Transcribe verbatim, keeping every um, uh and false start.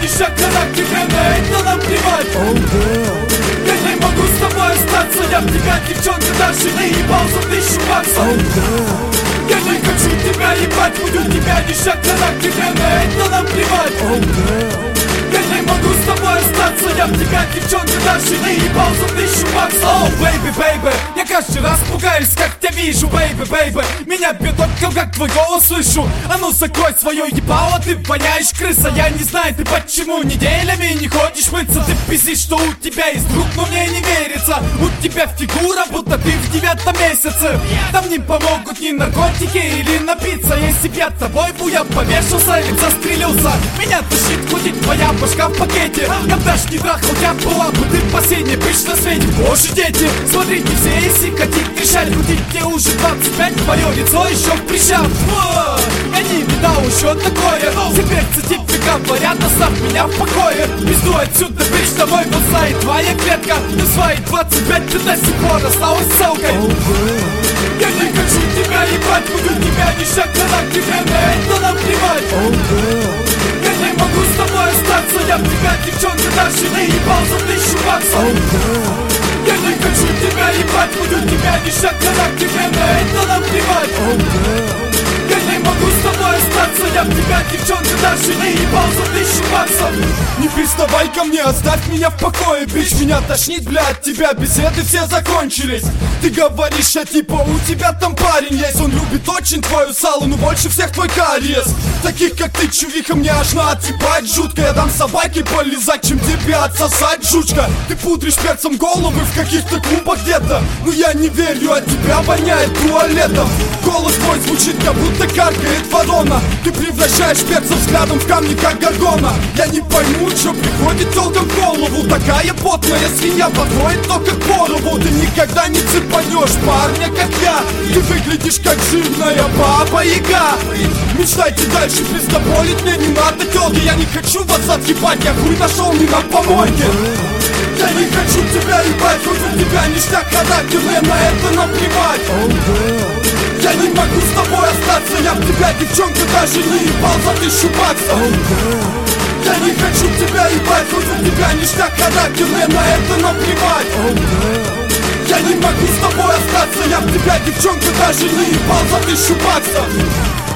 ништяк, характер, на это нам плевать. Oh, girl. Я не могу с тобой остаться, я в тебя, девчонка, даже не ебал за тысячу баксов. Oh, girl. Я не хочу тебя ебать, буду тебя ништяк, характер, на это нам плевать. Oh, girl. Я не могу с тобой остаться, я в тебя, девчонка, даже не ебал за тысячу баксов. Oh, baby, baby, я каждый раз пугаюсь, как тебя вижу, baby, baby. Меня бьет оком, как твой голос слышу. А ну закрой свое ебало, ты воняешь, крыса. Я не знаю, ты почему неделями не ходишь мыться. Ты пиздишь, что у тебя есть друг, но мне не верится. У тебя фигура, будто ты в девятом месяце. Там не помогут ни наркотики или напиться. Если б я тобой был, я повешался или застрелился. Меня тащит кудить твоя башка в пакете. Я б даже не трахал тебя, была бы ты последняя бич на свете. Боже, дети, смотрите все, если хотите решать, крутить мне уже двадцать пять, твое лицо еще в прищах. Я не видал еще такое. Все перцы тебе говорят, оставь меня в покое. Пизду отсюда, бич, домой, вот знает твоя клетка. Ты свои двадцать пять, ты до сих пор осталась ссылкой. Oh, girl. Я не хочу тебя ебать, буду тебя ништяк, характер, на это нам плевать. Oh, girl. Я не могу с тобой остаться, я в тебя, девчонка, даже не ебал за тысячу баксов. Oh, girl. Я не хочу тебя ебать, буду тебя ништяк, характер, на это нам плевать. Oh, girl. Я не могу с тобой остаться, я в тебя, девчонка, даже не ебал за тысячу баксов. Не приставай ко мне, оставь меня в покое, бич. Меня тошнит, бля, от тебя, беседы все закончились. Ты говоришь, а типа у тебя там парень есть. Он любит очень твою салу, но больше всех твой кариес. Таких как ты, чувиха, мне аж отъебать жутко. Я дам собаке полизать, чем тебе отсосать, жучка. Ты пудришь перцем головы в каких-то клубах где-то. Но я не верю, от тебя воняет туалетом. Голос твой звучит, как будто каркает ворона. Ты превращаешь перца взглядом в камни, как горгона. Я не пойму, что приходит толком в голову. Такая потная свинья подходит только к порову. Ты никогда не цепанешь парня, как я. Ты выглядишь как жирная баба-яга. Мечтайте дальше, пиздоболить мне не надо, тёлки. Я не хочу вас отъебать, я хуй нашел не на помойке. Я не хочу тебя ебать, хоть у тебя ништяк, характер, мне на это наплевать. Oh, girl. Я не могу с тобой остаться, я в тебя, девчонка, даже не ебал за тысячу баксов. Oh, girl. Я не хочу тебя ебать, хоть у тебя ништяк, характер, мне на это наплевать. Oh, girl. Я не могу с тобой остаться, я в тебя, девчонка, даже не ебал за тысячу баксов.